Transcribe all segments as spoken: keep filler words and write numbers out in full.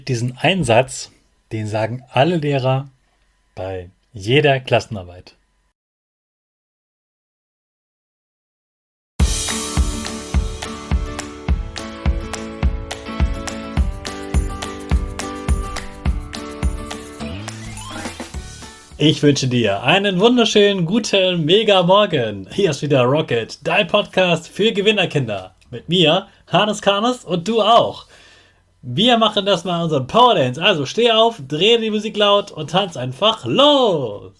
Diesen Einsatz, den sagen alle Lehrer bei jeder Klassenarbeit. Ich wünsche dir einen wunderschönen, guten, mega Morgen. Hier ist wieder Rocket, dein Podcast für Gewinnerkinder. Mit mir, Hannes Karnes, und du auch. Wir machen das mal unseren Power Dance. Also steh auf, dreh die Musik laut und tanz einfach los.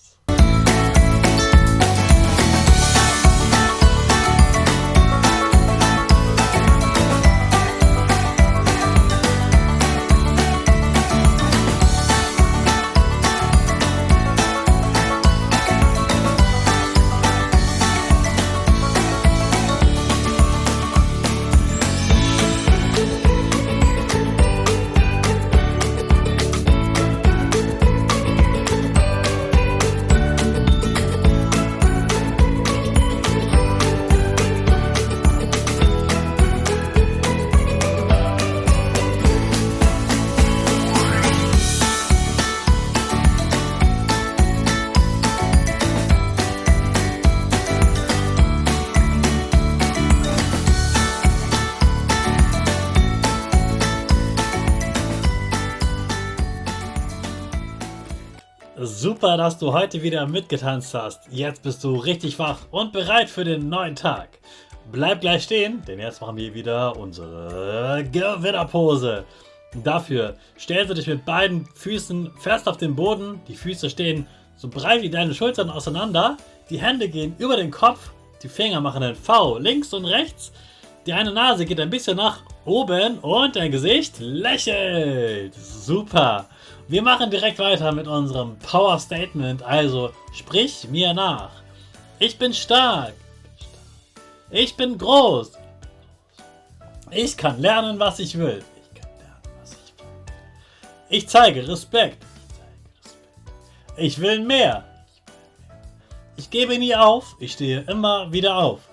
Super, dass du heute wieder mitgetanzt hast. Jetzt bist du richtig wach und bereit für den neuen Tag. Bleib gleich stehen, denn jetzt machen wir wieder unsere Gewinnerpose. Dafür stellst du dich mit beiden Füßen fest auf den Boden. Die Füße stehen so breit wie deine Schultern auseinander. Die Hände gehen über den Kopf. Die Finger machen ein V links und rechts. Die eine Nase geht ein bisschen nach oben und dein Gesicht lächelt. Super. Wir machen direkt weiter mit unserem Power Statement, also sprich mir nach. Ich bin stark. Ich bin groß. Ich kann lernen, was ich will. Ich kann lernen, was ich will. Ich zeige Respekt. Ich will mehr. Ich gebe nie auf. Ich stehe immer wieder auf.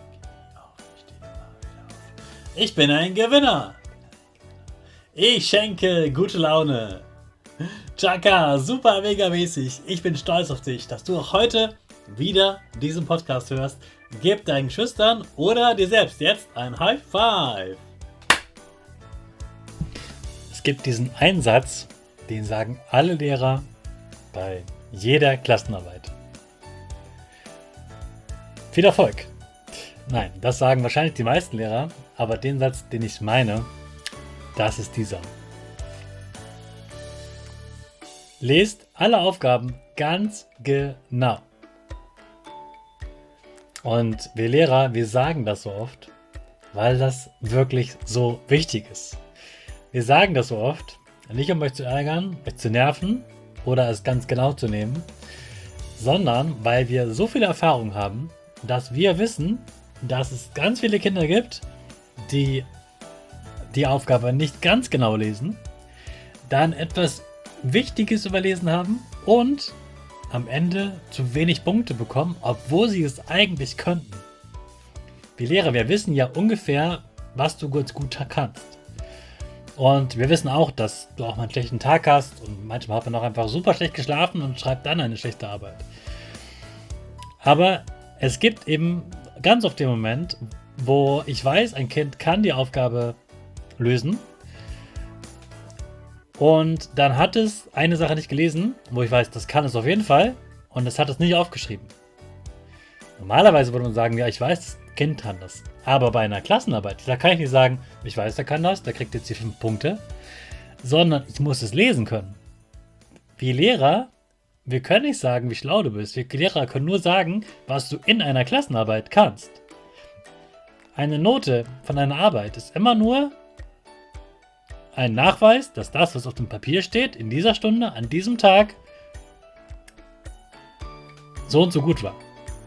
Ich bin ein Gewinner. Ich schenke gute Laune. Chaka, super mega mäßig. Ich bin stolz auf dich, dass du auch heute wieder diesen Podcast hörst. Gib deinen Schüchtern oder dir selbst jetzt ein High Five. Es gibt diesen Einsatz, den sagen alle Lehrer bei jeder Klassenarbeit. Viel Erfolg. Nein, das sagen wahrscheinlich die meisten Lehrer, aber den Satz, den ich meine, das ist dieser. Lest alle Aufgaben ganz genau. Und wir Lehrer, wir sagen das so oft, weil das wirklich so wichtig ist. Wir sagen das so oft, nicht um euch zu ärgern, euch zu nerven oder es ganz genau zu nehmen, sondern weil wir so viele Erfahrung haben, dass wir wissen, dass es ganz viele Kinder gibt, die die Aufgabe nicht ganz genau lesen, dann etwas Wichtiges überlesen haben und am Ende zu wenig Punkte bekommen, obwohl sie es eigentlich könnten. Wir Lehrer, wir wissen ja ungefähr, was du gut, gut kannst. Und wir wissen auch, dass du auch mal einen schlechten Tag hast und manchmal hat man auch einfach super schlecht geschlafen und schreibt dann eine schlechte Arbeit. Aber es gibt eben ganz oft den Moment, wo ich weiß, ein Kind kann die Aufgabe lösen. Und dann hat es eine Sache nicht gelesen, wo ich weiß, das kann es auf jeden Fall, und es hat es nicht aufgeschrieben. Normalerweise würde man sagen, ja, ich weiß, das Kind kann das. Aber bei einer Klassenarbeit, da kann ich nicht sagen, ich weiß, der kann das, der kriegt jetzt die fünf Punkte, sondern ich muss es lesen können. Wir Lehrer, wir können nicht sagen, wie schlau du bist. Wir Lehrer können nur sagen, was du in einer Klassenarbeit kannst. Eine Note von einer Arbeit ist immer nur ein Nachweis, dass das, was auf dem Papier steht, in dieser Stunde, an diesem Tag, so und so gut war.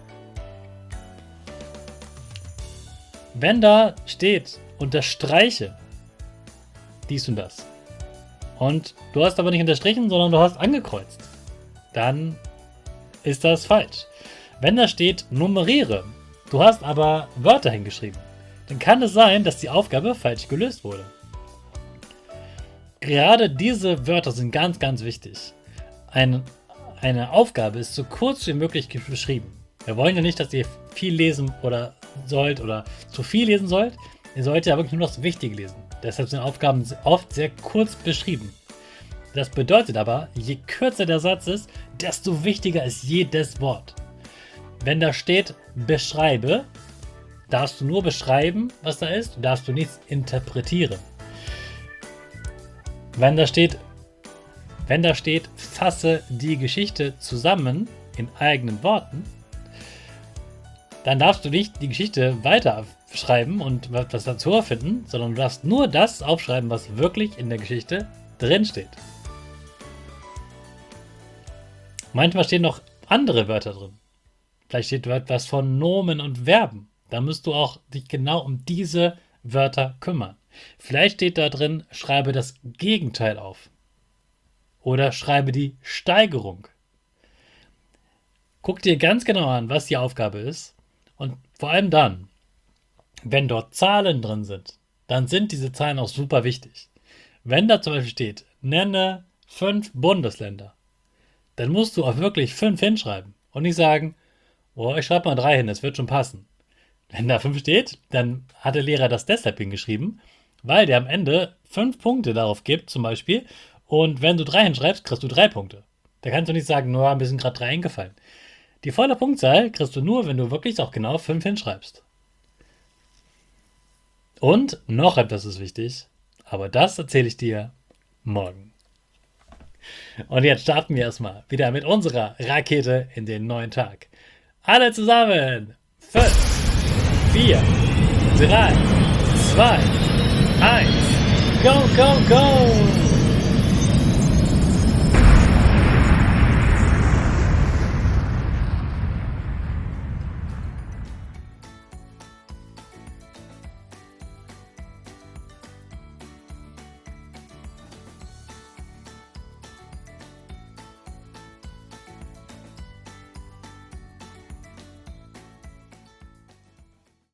Wenn da steht, unterstreiche dies und das, und du hast aber nicht unterstrichen, sondern du hast angekreuzt, dann ist das falsch. Wenn da steht, nummeriere, du hast aber Wörter hingeschrieben, dann kann es sein, dass die Aufgabe falsch gelöst wurde. gerade diese Wörter sind ganz, ganz wichtig. Eine, eine Aufgabe ist so kurz wie möglich beschrieben. Wir wollen ja nicht, dass ihr viel lesen oder sollt oder zu viel lesen sollt. Ihr solltet ja wirklich nur das Wichtige lesen. Deshalb sind Aufgaben oft sehr kurz beschrieben. Das bedeutet aber, je kürzer der Satz ist, desto wichtiger ist jedes Wort. Wenn da steht, beschreibe, darfst du nur beschreiben, was da ist, darfst du nichts interpretieren. Wenn da steht, wenn da steht, fasse die Geschichte zusammen in eigenen Worten, dann darfst du nicht die Geschichte weiterschreiben und was dazu erfinden, sondern du darfst nur das aufschreiben, was wirklich in der Geschichte drin steht. Manchmal stehen noch andere Wörter drin. Vielleicht steht etwas von Nomen und Verben. Da musst du auch dich genau um diese Wörter kümmern. Vielleicht steht da drin, schreibe das Gegenteil auf. Oder schreibe die Steigerung. Guck dir ganz genau an, was die Aufgabe ist. Und vor allem dann, wenn dort Zahlen drin sind, dann sind diese Zahlen auch super wichtig. Wenn da zum Beispiel steht, nenne fünf Bundesländer, dann musst du auch wirklich fünf hinschreiben und nicht sagen, oh, ich schreibe mal drei hin, das wird schon passen. Wenn da fünf steht, dann hat der Lehrer das deshalb hingeschrieben, weil der am Ende fünf Punkte darauf gibt, zum Beispiel, und wenn du drei hinschreibst, kriegst du drei Punkte. Da kannst du nicht sagen, nur ein bisschen gerade drei eingefallen. Die volle Punktzahl kriegst du nur, wenn du wirklich auch genau fünf hinschreibst. Und noch etwas ist wichtig, aber das erzähle ich dir morgen. Und jetzt starten wir erstmal wieder mit unserer Rakete in den neuen Tag. Alle zusammen. fünf, vier, drei, zwei, eins. Go, go, go!